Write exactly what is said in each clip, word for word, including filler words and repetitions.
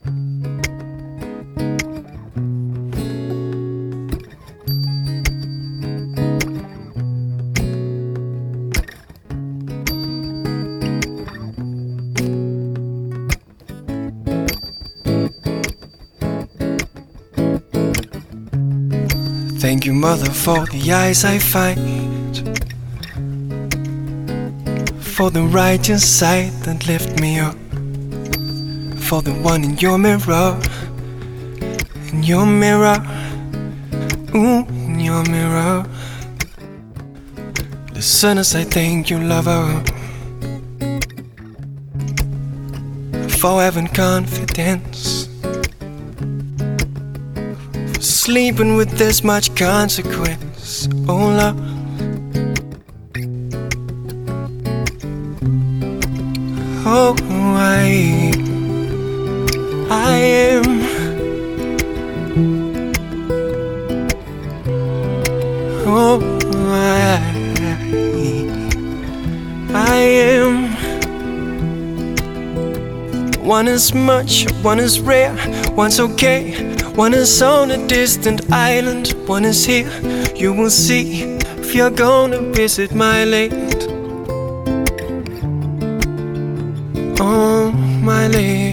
Thank you, Mother, for the eyes I find, for the righteous sight that lift me up, for the one in your mirror, in your mirror, ooh, in your mirror. Listeners, I thank you, lover, for having confidence, for sleeping with this much consequence, oh love. Oh, I, I am, oh, I, I am. One is much, one is rare, one's okay, one is on a distant island, one is here. You will see if you're gonna visit my land. On my leg,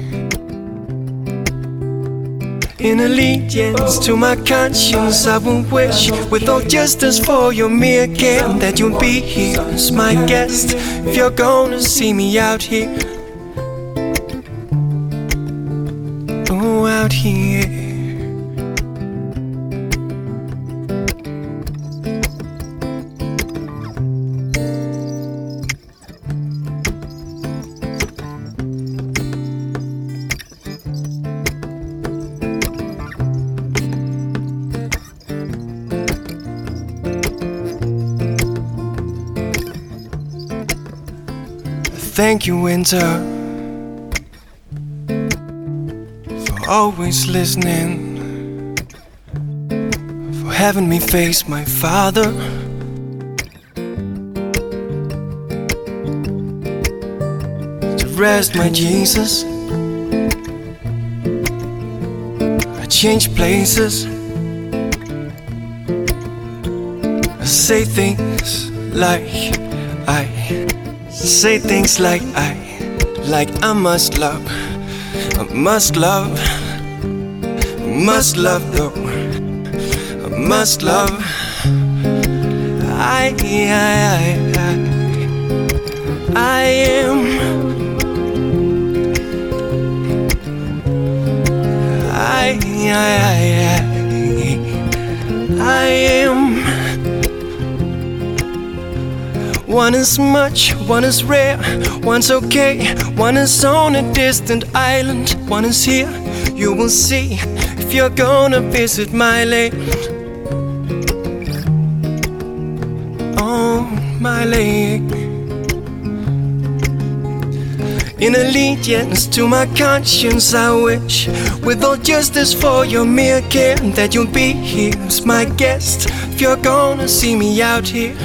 in allegiance to my conscience, I will wish with all justice for your mere care that you'll be here as my guest if you're gonna see me out here. Oh, out here. Thank you, winter, for always listening, for having me face my father, to rest my Jesus. I change places, I say things like I Say things like I, like I must love, I must love, I must love though, I must love. I, I, I, I am, I, I, I, I am. One is much, one is rare, one's okay, one is on a distant island, one is here. You will see if you're gonna visit my land. On my land, in allegiance to my conscience, I wish with all justice for your mere care that you'll be here as my guest if you're gonna see me out here.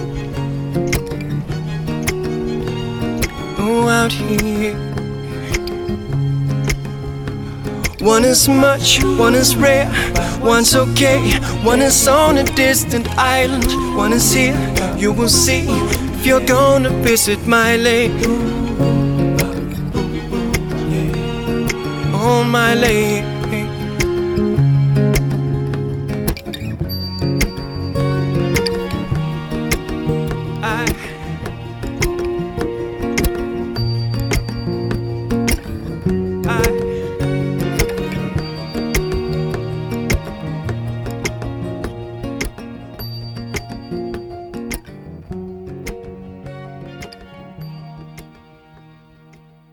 Out here, one is much, one is rare, one's okay, one is on a distant island, one is here. You will see if you're gonna visit my land. On my land.